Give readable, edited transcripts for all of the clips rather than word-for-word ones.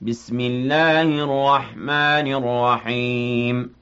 بسم الله الرحمن الرحيم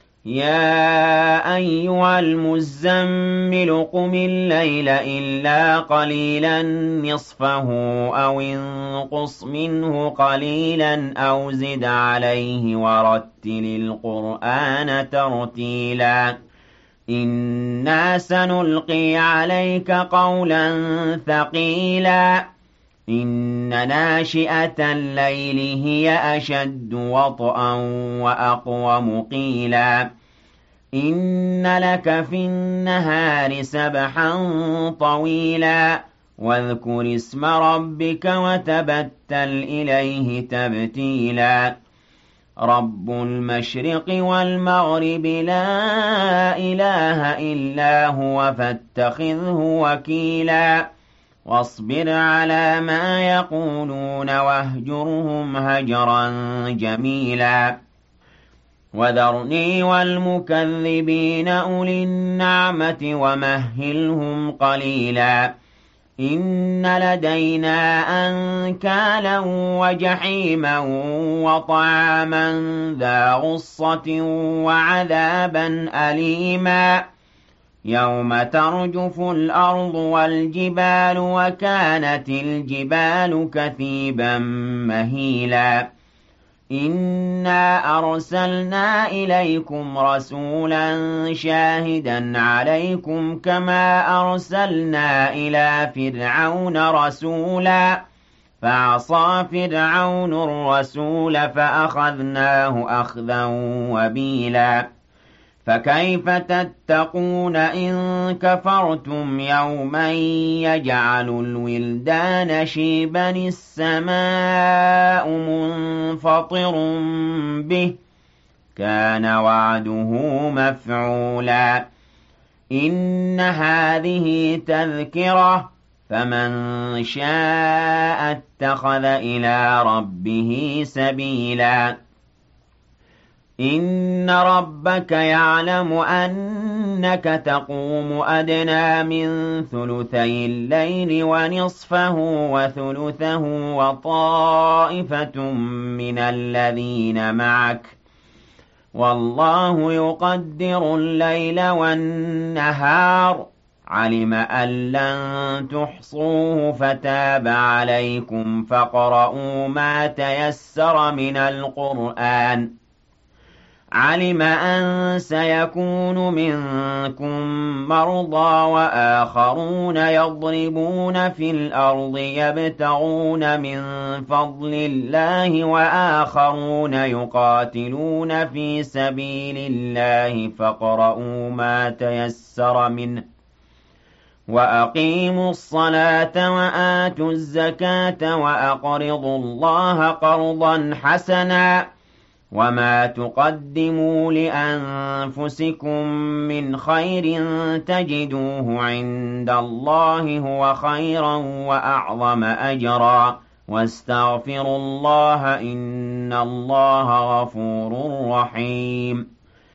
يا أيها المزمل قم الليل إلا قليلا نصفه أو انقص منه قليلا أو زد عليه ورتل القرآن ترتيلا إنا سنلقي عليك قولا ثقيلا إن ناشئة الليل هي أشد وطئا وأقوم قيلا إن لك في النهار سبحا طويلا واذكر اسم ربك وتبتل إليه تبتيلا رب المشرق والمغرب لا إله إلا هو فاتخذه وكيلا واصبر على ما يقولون واهجرهم هجرا جميلا وذرني والمكذبين أولي النعمة ومهلهم قليلا إن لدينا أنكالا وجحيما وطعاما ذا غصة وعذابا أليما يوم ترجف الأرض والجبال وكانت الجبال كثيبا مهيلا إنا أرسلنا إليكم رسولا شاهدا عليكم كما أرسلنا إلى فرعون رسولا فعصى فرعون الرسول فأخذناه أخذا وبيلا فكيف تتقون إن كفرتم يوما يجعل الولدان شيبا السماء منفطر به كان وعده مفعولا إن هذه تذكرة فمن شاء اتخذ إلى ربه سبيلا إن ربك يعلم أنك تقوم أدنى من ثلثي الليل ونصفه وثلثه وطائفة من الذين معك والله يقدر الليل والنهار علم أن لن تحصوه فتاب عليكم فاقرؤوا ما تيسر من القرآن علم أن سيكون منكم مرضى وآخرون يضربون في الأرض يبتغون من فضل الله وآخرون يقاتلون في سبيل الله فاقرؤوا ما تيسر منه وأقيموا الصلاة وآتوا الزكاة وأقرضوا الله قرضا حسنا وما تقدموا لأنفسكم من خير تجدوه عند الله هو خيرا وأعظم أجرا واستغفروا الله إن الله غفور رحيم